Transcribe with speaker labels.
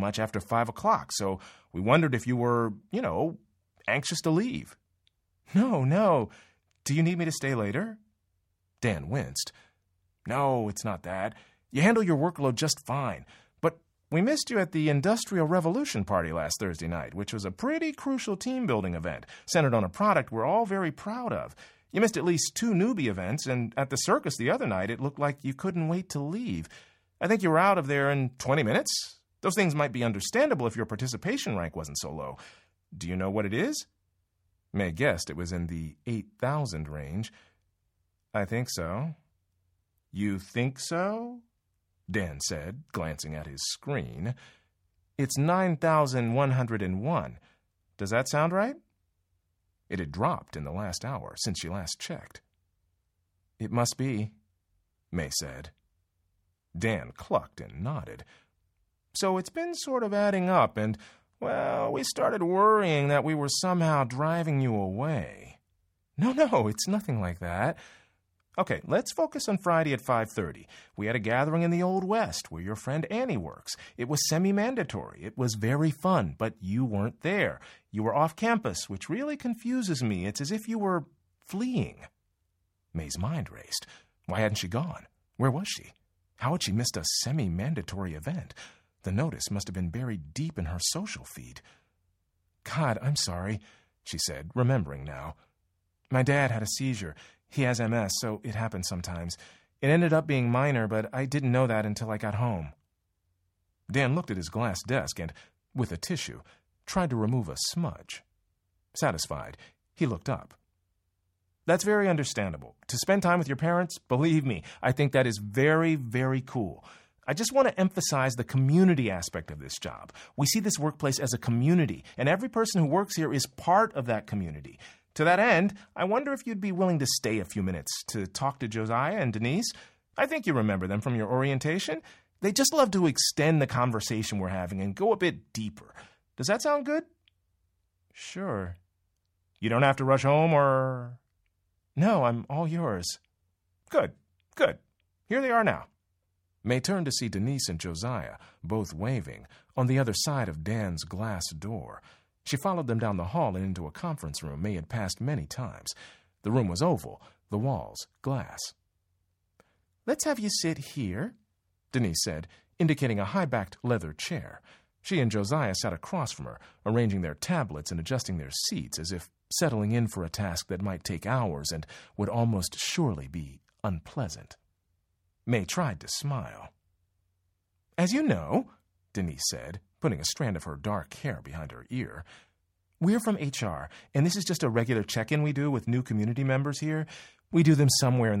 Speaker 1: much after 5 o'clock, so we wondered if you were, anxious to leave." No. Do you need me to stay later?" Dan winced. "No, it's not that. You handle your workload just fine. But we missed you at the Industrial Revolution party last Thursday night, which was a pretty crucial team-building event centered on a product we're all very proud of. You missed at least 2 newbie events, and at the circus the other night, it looked like you couldn't wait to leave. I think you were out of there in 20 minutes. Those things might be understandable if your participation rank wasn't so low. Do you know what it is?" May guessed it was in the 8,000 range. "I think so." "You think so?" Dan said, glancing at his screen. "It's 9,101. Does that sound right?" It had dropped in the last hour since she last checked. "It must be," May said. Dan clucked and nodded. "So it's been sort of adding up, and, well, we started worrying that we were somehow driving you away." No, it's nothing like that." "Okay, let's focus on Friday at 5:30. We had a gathering in the Old West where your friend Annie works. It was semi-mandatory. It was very fun, but you weren't there. You were off campus, which really confuses me. It's as if you were fleeing." May's mind raced. Why hadn't she gone? Where was she? How had she missed a semi-mandatory event? The notice must have been buried deep in her social feed. "God, I'm sorry," she said, remembering now. "My dad had a seizure. He has MS, so it happens sometimes. It ended up being minor, but I didn't know that until I got home." Dan looked at his glass desk and, with a tissue, tried to remove a smudge. Satisfied, he looked up. "That's very understandable. To spend time with your parents, believe me, I think that is very, very cool. I just want to emphasize the community aspect of this job. We see this workplace as a community, and every person who works here is part of that community. To that end, I wonder if you'd be willing to stay a few minutes to talk to Josiah and Denise. I think you remember them from your orientation. They just love to extend the conversation we're having and go a bit deeper. Does that sound good?" "Sure." "You don't have to rush home or—" "No, I'm all yours." Good. Here they are now." May turned to see Denise and Josiah, both waving, on the other side of Dan's glass door. She followed them down the hall and into a conference room May had passed many times. The room was oval, the walls glass. "Let's have you sit here," Denise said, indicating a high-backed leather chair. She and Josiah sat across from her, arranging their tablets and adjusting their seats as if settling in for a task that might take hours and would almost surely be unpleasant. May tried to smile. "As you know," Denise said, putting a strand of her dark hair behind her ear, "we're from HR, and this is just a regular check-in we do with new community members here. We do them somewhere in